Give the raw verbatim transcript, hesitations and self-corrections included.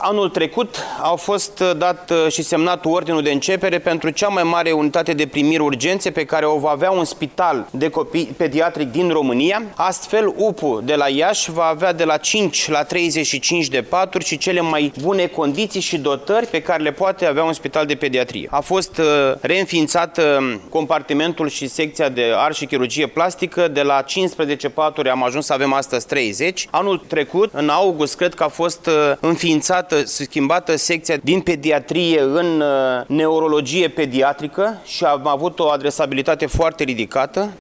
Anul trecut au fost dat și semnat ordinul de începere pentru cea mai mare unitate de primiri urgențe pe care o va avea un spital de copii pediatric din România. Astfel, U P U de la Iași va avea de la cinci la treizeci și cinci de paturi și cele mai bune condiții și dotări pe care le poate avea un spital de pediatrie. A fost reînființat compartimentul și secția de ars și chirurgie plastică. De la cincisprezece paturi am ajuns să avem astăzi treizeci. Anul trecut, în august, cred că a fost înființată, schimbată secția din pediatrie în neurologie pediatrică și am avut o adresabilitate foarte ridicată.